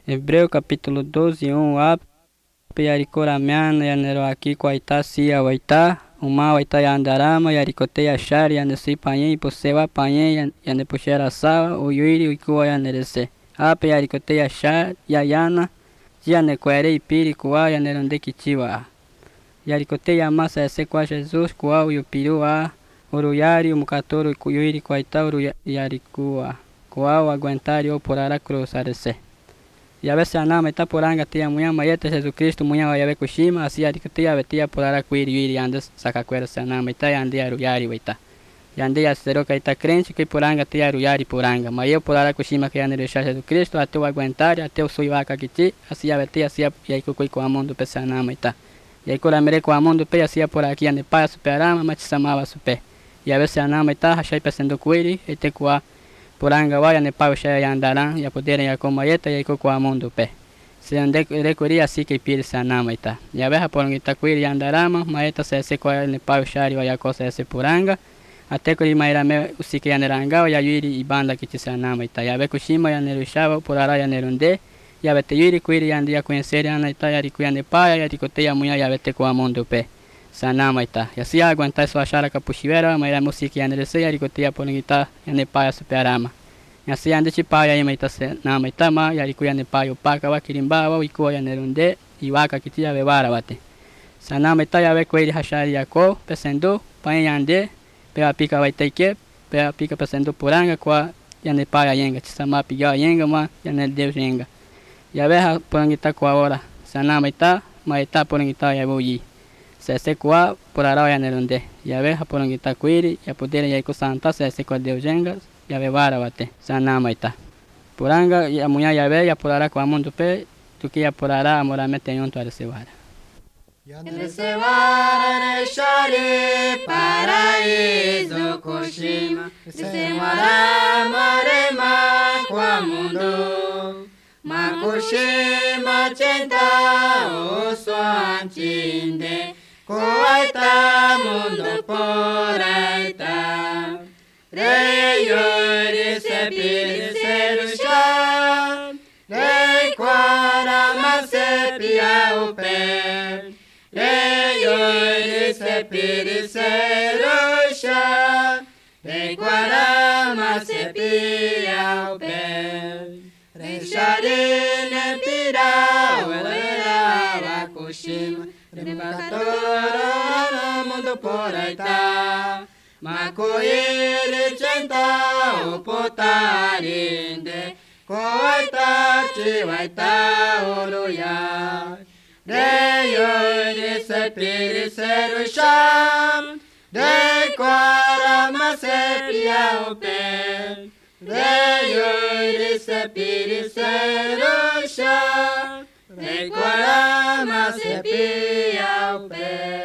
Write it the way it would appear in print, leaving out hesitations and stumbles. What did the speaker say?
Hebreu capítulo 12, 1a. Yarikoramyana yanero aqui coaita sia waita. Uma waita yandarama yarikote yashar yanesi panhen posewa panhen yanepuxera sawa uyuiri uikua yanerese. Ape yarikote yashar yayana yanequere ipiri kua yaneronde kitiwa. Yarikote yamasa esse kwa Jesus kua uyupiru a uruyari umukatoro uyuiri coaita uruyarikua. Kua aguentari ou porara cruz arese. Yabe sanama ita poranga tia munha mayeta Jesus Cristo munha yabe kushima asi yarikote yabe tia porara kuiri yuiri andes sakakwera sanama ita yande aruyari waita. Yande aseroka ita crente que poranga tia aruyari poranga. Mas eu porara kushima que yande deixar Jesus Cristo até o aguentari até o suiwaka kiti asi yabe tia asi yaikukui com a mão do pesanama ita. Yaikoramere com a mão do pe asi por aqui ande pai superama mas samava super. Yabe sanama ita hachai pesando kuiri ete kwa poranga waya ne pau shaya yandaran ya poderem ya komayeta ya iko kwa mundo pe se ande recuri assim que pire sanama ita ya beha poranga ita kuiri yandarama maeta se kwa ne pau shari ya kosa esse poranga até kuri maira me usike yaneranga ya yuri ibanda kiti sanama ita ya be kushima ya nerushava porara ya nerunde ya bete yuri kuiri yandia conhecer ana ita ya riku ya ne pa ya rikote ya munya ya bete kwa mundo pe sanama ita ya si aguentar sua chara capuchivera mas a música ya nerese ya rikotia ponita ya ne pa ya superama ya si ande chipa ya ita sanama ita ma ya riku ya ne pa yo paka wa kirimba wa iko ya nerunde iwaka kitia bebara bate sanama ita ya be koiri hashari ya ko pesendo pa yande pe apika wa itaike pe apika pesendo poranga kwa ya ne pa ya yenga chisama piga yenga ma ya ne deus yenga ya be ha ponita kwa hora sanama ita ma ita ponita ya boyi se kwa porara ya nerunde ya ve haporangita kuiri ya poder ya santa se kwa Deus jenga ya ve vara bate sanama ita poranga ya munya ya ve ya porara kwa mundo pe tuki ya porara amoramente yonto aresevara Yanesevara neshari paraíso kushima Semara marema kwa mundo Makushima chenta oswantinde Coaita mundo poraita Rei yori sepiri serusha Rei quarama sepia upe Rei yori sepiri serusha Rei quarama sepia upe Rei sharine pira olera wakushima Rimakatoro mundo poraita Makoiri chenta opotarinde Koaita chiwaita oruya Deyori sepiri serusham Dequara sepia upe Deyori sepiri serusham Recuerda más se pilla